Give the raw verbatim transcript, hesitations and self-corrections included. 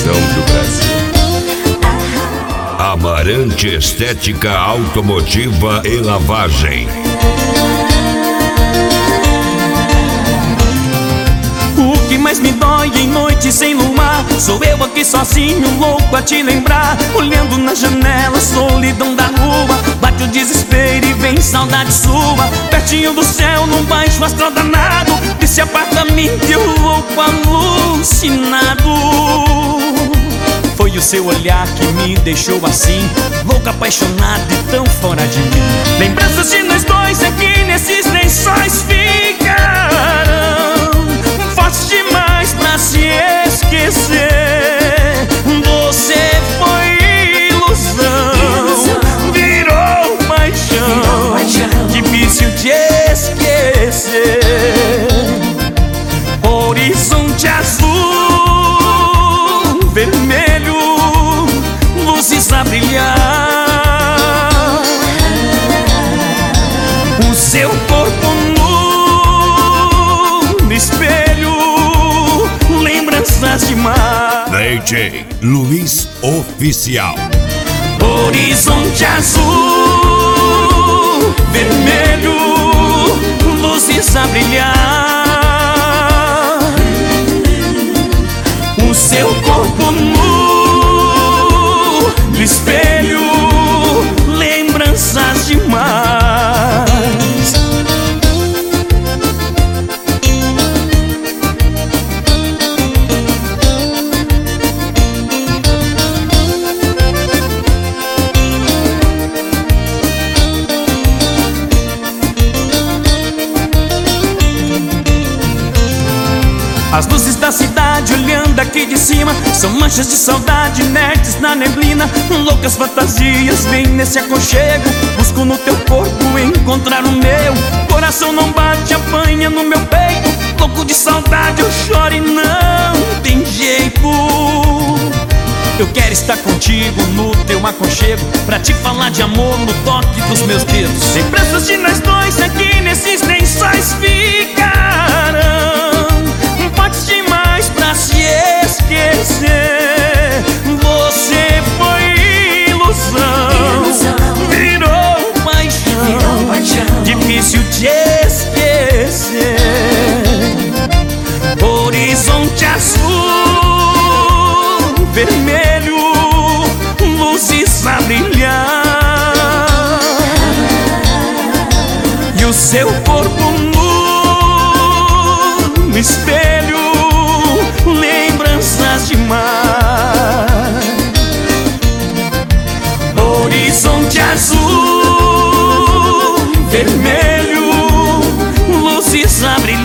coração do Brasil. Amarante Estética Automotiva e Lavagem. O que mais me dói em noite sem luar, sou eu aqui sozinho, louco a te lembrar. Olhando na janela, solidão da rua, bate o desespero e vem saudade sua. Pertinho do céu, num baixo astral danado, desse apartamento eu louco alucinado. Foi o seu olhar que me deixou assim, louco, apaixonado e tão fora de mim. Lembranças de nós dois aqui nesses lençóis ficarão fortes demais pra se esquecer. Você foi ilusão, virou paixão, difícil de esquecer. Horizonte azul, vermelho, luzes a brilhar. O seu corpo nu no espelho, lembranças de mar. D J Luiz Oficial. Horizonte azul, vermelho, luzes a brilhar. O seu corpo nu no espelho, lembranças demais. As luzes da cidade olhando aqui de cima são manchas de saudade, nerds na neblina. Loucas fantasias vêm nesse aconchego, busco no teu corpo encontrar o meu. Coração não bate, apanha no meu peito, louco de saudade eu choro e não tem jeito. Eu quero estar contigo no teu aconchego, pra te falar de amor no toque dos meus dedos. Lembranças de nós dois aqui nesses lençóis ficarão fortes demais pra se esquecer. Você foi ilusão, virou paixão, difícil de esquecer. Horizonte azul, vermelho, luzes a brilhar. E o seu corpo nu no espelho, lembranças de mar. Horizonte azul, vermelho, luzes a brilhar.